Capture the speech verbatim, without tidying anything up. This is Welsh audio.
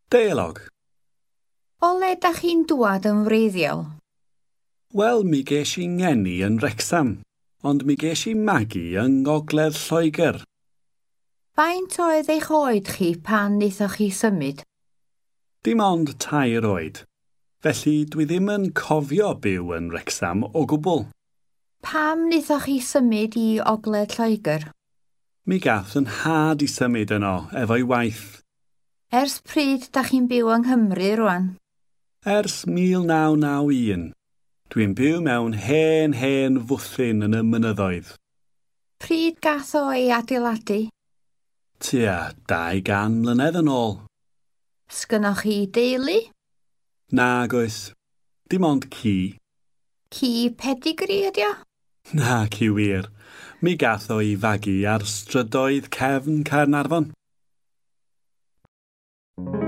Deialog. O le dach chi'n dŵad yn wreiddiol? Wel, mi ges i ngeni yn Wrecsam, ond mi ges i magu yng Ngogledd Lloegr. Faint oedd eich oed chi pan wnaethoch chi symud? Dim ond tair oed, felly dwi ddim yn cofio byw yn Wrecsam o gwbl. Pam wnaethoch chi symud i Ogledd Lloegr? Mi gath yn had i symud yno efo'i waith. Ers pryd dach chi'n byw yng Nghymru rwan? Ers mil naw naw un, dwi'n byw mewn hen hen fwthyn yn y mynyddoedd. Pryd gath o ei adeiladu? Tua dau gan mlynedd yn ôl. Sgynnoch chi deulu? Nag oes, dim ond ci. Ci pedigree ydi o? Na, ci wir. Mi gath o i fagu ar strydoedd cefn Caernarfon.